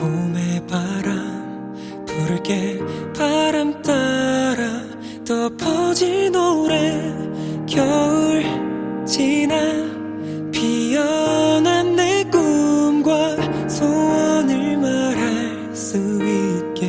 봄의 바람 부를게. 바람 따라 더 퍼진 노래. 겨울 지나 피어난 내 꿈과 소원을 말할 수 있게.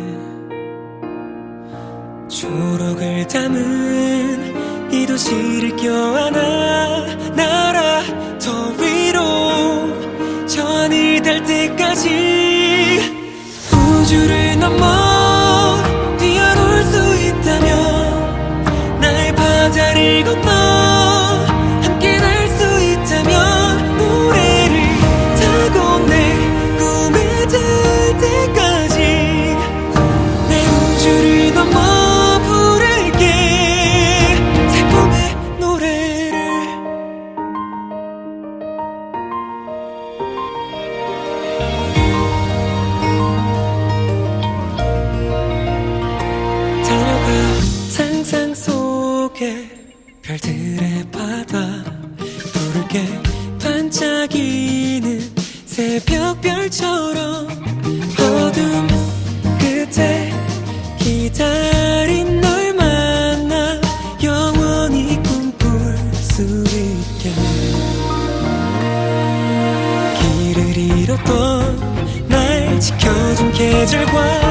초록을 담은 이 도시를 껴안아 날아 더 위로 저 하늘 닿을 때까지. 우주를 넘어 뛰어놀 수 있다면, 나의 바다를 건너 함께 날 수 있다면, 노래를 타고 내 꿈에 닿을 때까지 내 우주를 넘어 부를게. 새봄의 노래를. 달려가 상상 속에 별들의 바다 부를게. 반짝이는 새벽별처럼 어둠 끝에 기다린 널 만나 영원히 꿈꿀 수 있게. 길을 잃었던 날 지켜준 계절과